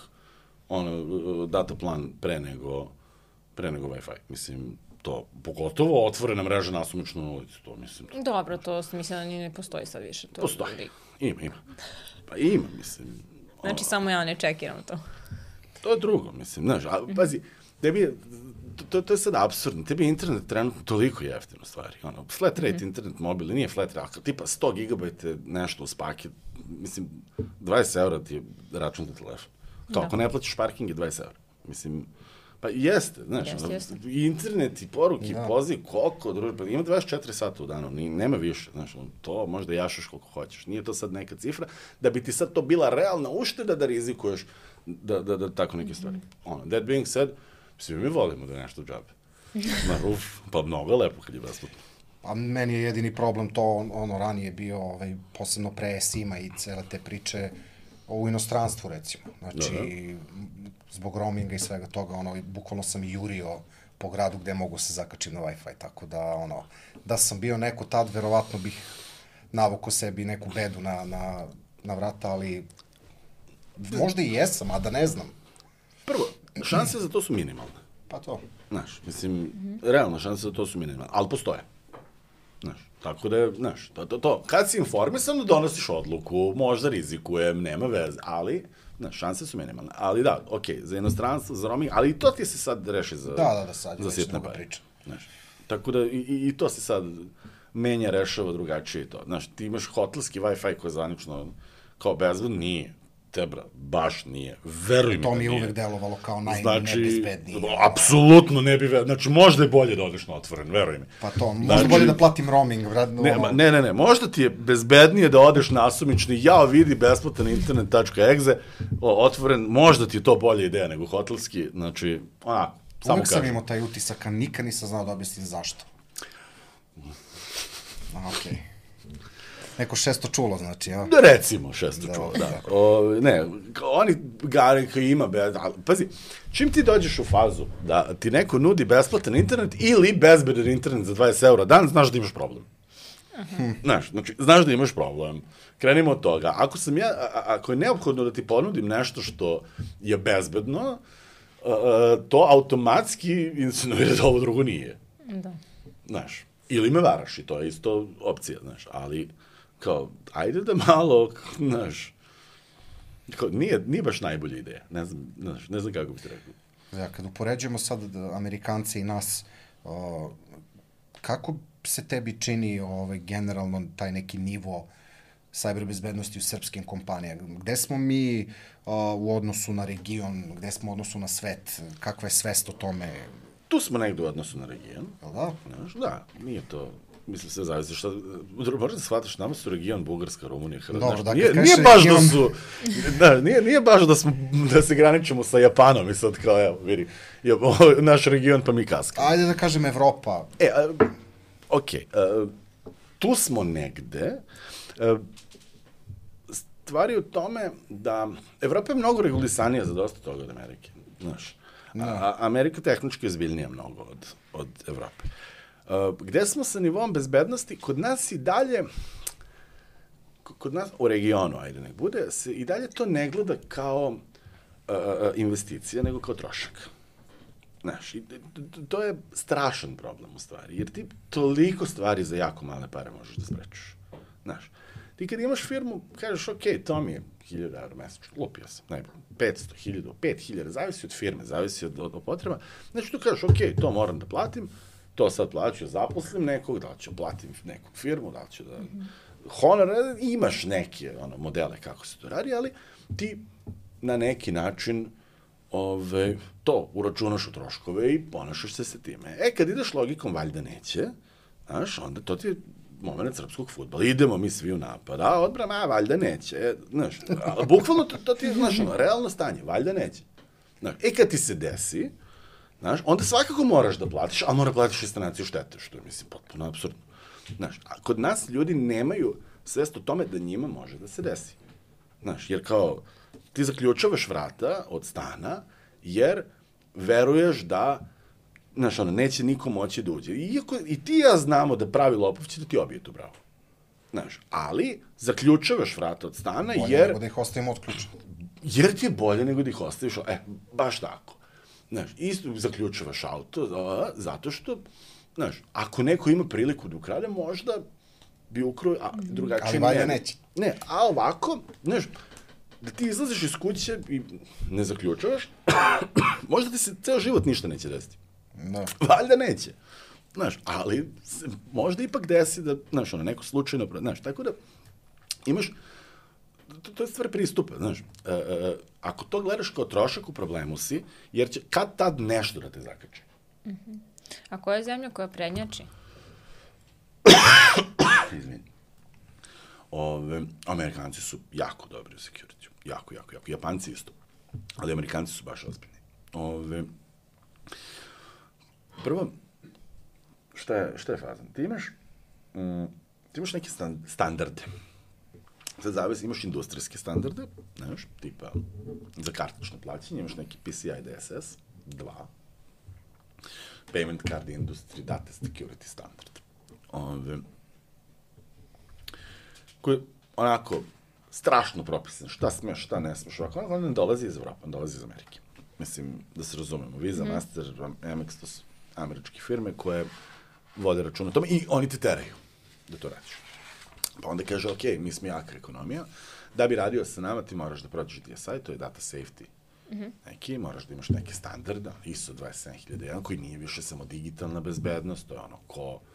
data plan pre nego Wi-Fi. Mislim, to, pogotovo otvorena mreža nasumično na ulici, to mislim. Dobro, to mislim da ne postoji sad više. Postoji, ima. Pa ima, mislim. Znači, samo ja ne čekiram to. To je drugo, mislim, znaš, pazi, tebi je, to je sad apsurdno, tebi je internet trenutno toliko jeftino stvari, flat rate internet mobile, nije flat rate, tipa 100 gigabajte nešto uz paket, mislim, 20 € ti je račun za telefon. Kao, ako ne plaćaš parking je 20 €. Mislim, pa jeste, znaš, internet i poruke, poziv, koliko, pa ima 24 sata u danu, nema više, znaš, to možda jašaš koliko hoćeš, nije to sad neka cifra, da bi ti sad to bila realna ušteda da rizikuješ da tako neke stvari. That being said, svi mi volimo da je nešto džabe. Pa mnogo lepo kad je besplatno. Pa meni je jedini problem to, ranije bio, posebno pre SIM-a i cele te priče, u inostranstvu, recimo. Znači, zbog roaminga i svega toga, bukvalno sam jurio po gradu gde mogu se zakačiti na Wi-Fi, tako da, da sam bio neko tad, verovatno bih navukao sebi neku bedu na vrata, ali možda i jesam, a da ne znam. Prvo, šanse za to su minimalne. Pa to. Znaš, mislim, realno šanse za to su minimalne, ali postoje. Znaš, tako da je, znaš, to, kad si informisan da donosiš odluku, možda rizikujem, nema veze, ali, znaš, šanse su minimalne. Ali da, okej, za inostranstvo, za roaming, ali i to ti se sad reši za sitne pare. Znaš, tako da i to se sad menja, rešava drugačije i to. Znaš, ti imaš hotelski Wi-Fi koji je zvanično kao bezbedno, nije. Tebra, baš nije. Veruj mi da nije. To mi je uvek delovalo kao najnebezbednije. Apsolutno ne bi, znači možda je bolje da odeš na otvoren, veruj mi. Pa to, možda bolje da platim roaming. Ne, možda ti je bezbednije da odeš nasumični, vidi besplatan internet.exe, otvoren, možda ti je to bolja ideja nego hotelski, znači, samo kažem. Uvek sam imao taj utisak, a nikad nisam znao da objasnim zašto. Okej. Neko 600 čulo, znači, ja? Recimo 600 čulo, da. Ne, oni gari koji ima, pazi, čim ti dođeš u fazu da ti neko nudi besplatan internet ili bezbedan internet za 20 € dan, znaš da imaš problem. Znaš, znači, znaš da imaš problem. Krenimo od toga. Ako je neophodno da ti ponudim nešto što je bezbedno, to automatski insinuira da ovo drugo nije. Da. Znaš, ili me varaš i to je isto opcija, znaš, ali kao, ajde da malo, znaš, nije baš najbolja ideja, ne znam kako bi ti rekao. Ja, kad upoređujemo sad Amerikance i nas, kako se tebi čini generalno taj neki nivo cyber bezbednosti u srpskim kompanijama? Gde smo mi u odnosu na region, gde smo u odnosu na svet, kakva je svest o tome? Tu smo negde u odnosu na region. Da? Da, nije to... Mislim, sve zavisi šta... Možda da shvataš, nama su region Bugarska, Rumunija, Hrvatska. Dobro, da, nije baš da su... Nije baš da se graničimo sa Japanom i sad kao, evo, vidi, naš region pa mi kaska. Ajde da kažem Evropa. Okej, tu smo negde. Stvari u tome da Evropa je mnogo regulisanija za dosta toga od Amerike, znaš. Amerika tehnički je ozbiljnija mnogo od Evrope. Gde smo sa nivom bezbednosti, kod nas i dalje kod nas, u regionu, ajde nek bude, se i dalje to ne gleda kao investicija, nego kao trošak. Znaš, to je strašan problem u stvari, jer ti toliko stvari za jako male pare možeš da sprečiš. Znaš, ti kad imaš firmu, kažeš, ok, to mi je 1000 € mesečno, lupio sam, ne, 500, 1000, 5000, zavisi od firme, zavisi od potreba. Znači, tu kažeš, ok, to moram da platim, to sad plaću, zaposlim nekog, da li ću platim neku firmu, da li ću da... Honor, imaš neke modele kako se to radi, ali ti na neki način to uračunaš u troškove i ponašaš se sa time. Kad ideš logikom, valjda neće, znaš, onda to ti je moment srpskog fudbala. Idemo mi svi u napad, a odbrana, valjda neće. Znaš, bukvalno to ti je, znaš, realno stanje, valjda neće. Znaš, kad ti se desi, znaš, onda svakako moraš da platiš, ali mora platiš i sanaciju štete, što je, mislim, potpuno apsurdno. Znaš, a kod nas ljudi nemaju svest o tome da njima može da se desi. Znaš, jer kao, ti zaključavaš vrata od stana, jer veruješ da, znaš, neće niko moći da uđe. Iako i ti ja znamo da pravi lopov će da ti obije tu bravu. Znaš, ali zaključavaš vrata od stana, bolje jer... nego da ih ostavimo otključeni. Jer ti je bolje nego da ih ostaviš, baš tako. Znaš, isto zaključavaš auto, zato što, znaš, ako neko ima priliku da ukrade, možda bi ukrao, a drugačije ali valjda neće. Ne, a ovako, znaš, da ti izlaziš iz kuće i ne zaključavaš, možda ti se ceo život ništa neće desiti. Da. Valjda neće. Znaš, ali možda ipak desi da, znaš, neko slučajno, znaš, tako da imaš, to je stvar pristupa, znaš, ako to gledaš kao trošak, u problemu si, jer će kad tad nešto da te zakače. A koja je zemlja koja prednjači? Izvini. Amerikanci su jako dobri u security. Jako. Japanci isto. Ali Amerikanci su baš ozbiljni. Prvo, šta je fazan? Ti imaš neke standarde. Sad zavisi, imaš industrijske standarde, znaš, tipa za kartično plaćanje, imaš neki PCI DSS 2, Payment Card Industry Data Security Standard. Koji je onako strašno propisan, šta smeš, šta ne smeš, ovako, on ne dolazi iz Evropa, on dolazi iz Amerike. Mislim, da se razumemo, Visa, Master, Amex, to su američke firme koje vode račun o tome i oni te teraju da to radiš. Pa onda kaže, ok, mi smo jaka ekonomija, da bi radio sa nama ti moraš da prođeš DSI, to je data safety. Neki, moraš da imaš neke standarde, ISO 27001, koji nije više samo digitalna bezbednost, to je ono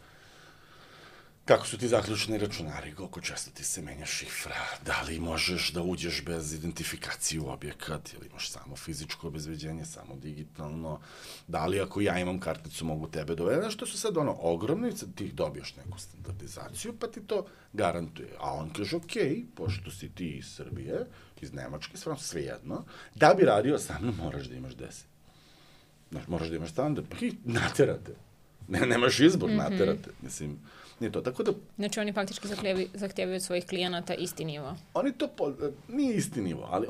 kako su ti zaključeni računari, koliko često ti se menja šifra, da li možeš da uđeš bez identifikacije u objekat, ili imaš samo fizičko obezbeđenje, samo digitalno, da li ako ja imam karticu mogu tebe dovedati, što su sad ogromni, ti dobiješ neku standardizaciju, pa ti to garantuje. A on kaže, ok, pošto si ti iz Srbije, iz Nemačke, sve jedno, da bi radio sa mnom moraš da imaš 10. Znaš, moraš da imaš standard, pa naterate. Nemaš izbor, naterate. Mislim, nije to, tako da... Znači, oni faktički zahtevaju od svojih klijenata isti nivo. Oni to, nije isti nivo, ali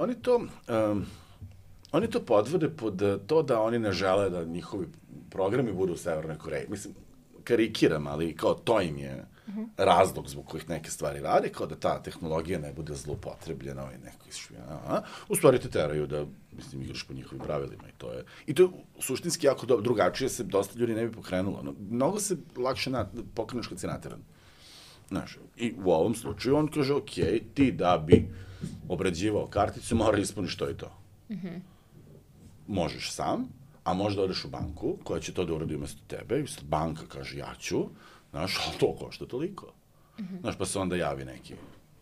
oni to podvode pod to da oni ne žele da njihovi programi budu u Severnoj Koreji. Mislim, karikiram, ali kao to im je razlog zbog kojih neke stvari rade, kao da ta tehnologija ne bude zloupotrebljena i neko išvijena. U stvari te teraju da, mislim, igraš po njihovim pravilima i to je suštinski jako dobro. Drugačije se dosta ljudi ne bi pokrenulo. Mnogo se lakše pokreneš kad si nateran. Znaš, i u ovom slučaju on kaže, ok, ti da bi obrađivao karticu, mora ispuniš to i to. Možeš sam, a možda odeš u banku koja će to da uradi umesto tebe i sad banka kaže ja ću, znaš, ali to košta toliko. Znaš, pa se onda javi neki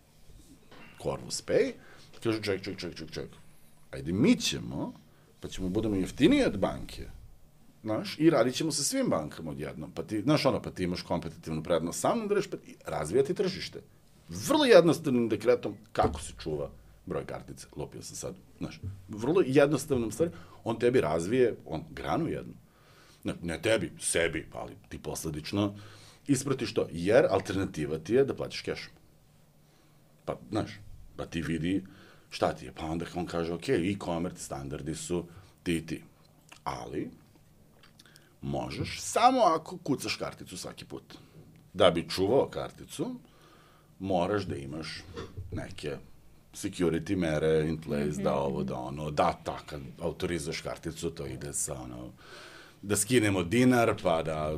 Corvus Pay, kaže ček, ajde mi ćemo, pa ćemo budemo jeftiniji od banke, znaš, i radit ćemo sa svim bankama odjednom, pa ti, znaš, pa ti imaš kompetitivnu prednost sa mnom, pa razvijati tržište. Vrlo jednostavnim dekretom kako se čuva broj kartice, lopio sam sad, znaš, vrlo jednostavnom stvari, on tebi razvije, granu jednu. Ne tebi, sebi, ali ti posledično ispratiš to, jer alternativa ti je da platiš kešom. Pa, znaš, pa ti vidi šta ti je, pa onda on kaže, ok, e-commerce standardi su ti. Ali, možeš samo ako kucaš karticu svaki put. Da bi čuvao karticu, moraš da imaš neke security mere in place, da ovo, da ono, da kad autorizuješ karticu, to ide sa ono, da skinemo dinar, pa da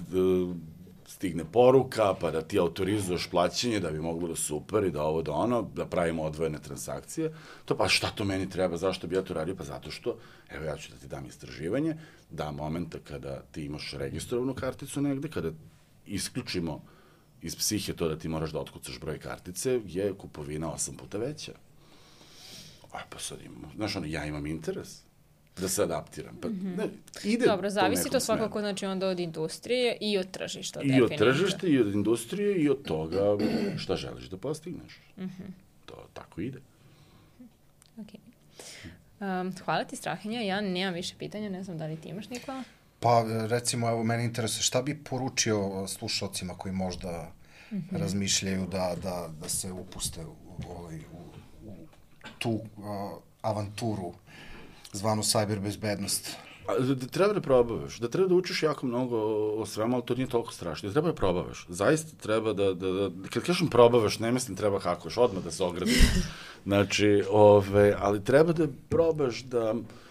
stigne poruka, pa da ti autorizuješ plaćanje da bi moglo da super i da ovo, da ono, da pravimo odvojene transakcije. To pa šta to meni treba, zašto bi ja to radio? Pa zato što, evo ja ću da ti dam istraživanje, da momenta kada ti imaš registrovanu karticu negde, kada isključimo iz psihe to da ti moraš da otkucaš broj kartice, je kupovina 8 puta veća. A pa sad imamo, znaš ono, ja imam interes da se adaptiram. Pa, ne, ide dobro, zavisi to svakako, znači onda od industrije i od tržišta. I od tržišta, i od industrije, i od toga šta želiš da postigneš. To tako ide. Okay. Hvala ti, Strahinja. Ja nemam više pitanja, ne znam da li ti imaš, Nikola? Pa, recimo, evo, mene interesuje, šta bi poručio slušalcima koji možda razmišljaju da se upuste u tu avanturu zvanu cyberbezbednost? Treba da probavaš, da treba da učiš jako mnogo o svemu, ali to nije toliko strašno. Treba da probavaš. Zaista treba da kad kažem probavaš, ne mislim treba hakoš, odmah da se ogradiš. Znači, ali treba da probaš da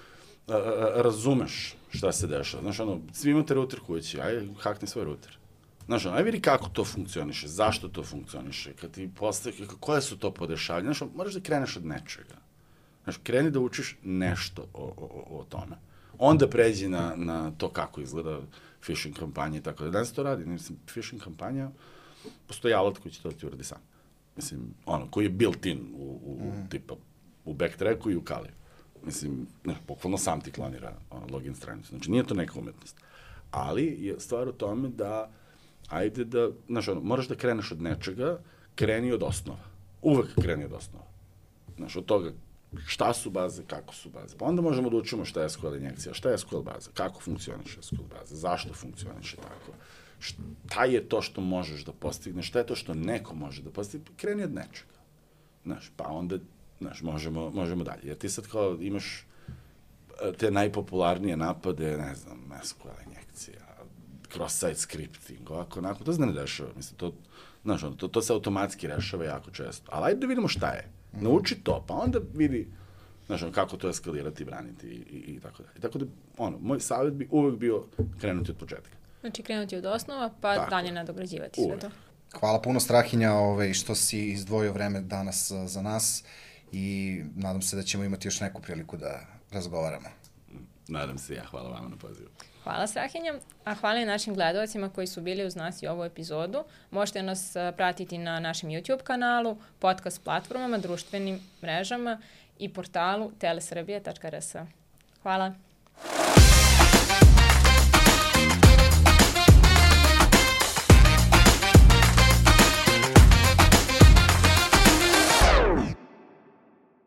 razumeš šta se dešava. Znaš, ono, svi imate router kući, aj hakni svoj router. Znaš, ono, aj vidi kako to funkcioniše, zašto to funkcioniše, kad ti postaje, koje su to podešavanja. Znaš, moraš da kreneš od nečega. Znaš, kreni da učiš nešto o tome. Onda pređi na to kako izgleda phishing kampanja i tako da. Danas to radi. Mislim, phishing kampanja, postoji alat koji će to ti uradi sam. Mislim, ono, koji je built-in tipa, u Backtracku i u Kaliju. Mislim, bukvalno sam ti klonira login stranicu. Znači, nije to neka umetnost. Ali je stvar u tome da, ajde da, znaš, ono, moraš da kreneš od nečega, kreni od osnova. Uvek kreni od osnova. Znaš, od toga šta su baze, kako su baze. Pa onda možemo da učimo šta je SQL injekcija, šta je SQL baza, kako funkcioniše SQL baza, zašto funkcioniše tako. Šta je to što možeš da postigneš, šta je to što neko može da postigne, kreni od nečega. Znaš, pa onda, znaš, možemo dalje. Jer ti sad kao imaš te najpopularnije napade, ne znam, SQL injekcija, cross-site scripting, ovako, onako, to se ne dešava. Mislim, to, znaš, to se automatski rešava jako često. Ali ajde da vidimo šta je. Nauči to, pa onda vidi, znaš, kako to eskalirati, braniti i tako dalje. Tako da, ono, moj savjet bi uvek bio krenuti od početka. Znači, krenuti od osnova, pa dalje nadograđivati sve to. Hvala puno, Strahinja, što si izdvojio vreme danas za nas i nadam se da ćemo imati još neku priliku da razgovaramo. Nadam se ja, hvala vama na pozivu. Hvala, Strahinja, a hvala i našim gledalcima koji su bili uz nas i ovu epizodu. Možete nas pratiti na našem YouTube kanalu, podcast platformama, društvenim mrežama i portalu telesrbije.rs. Hvala.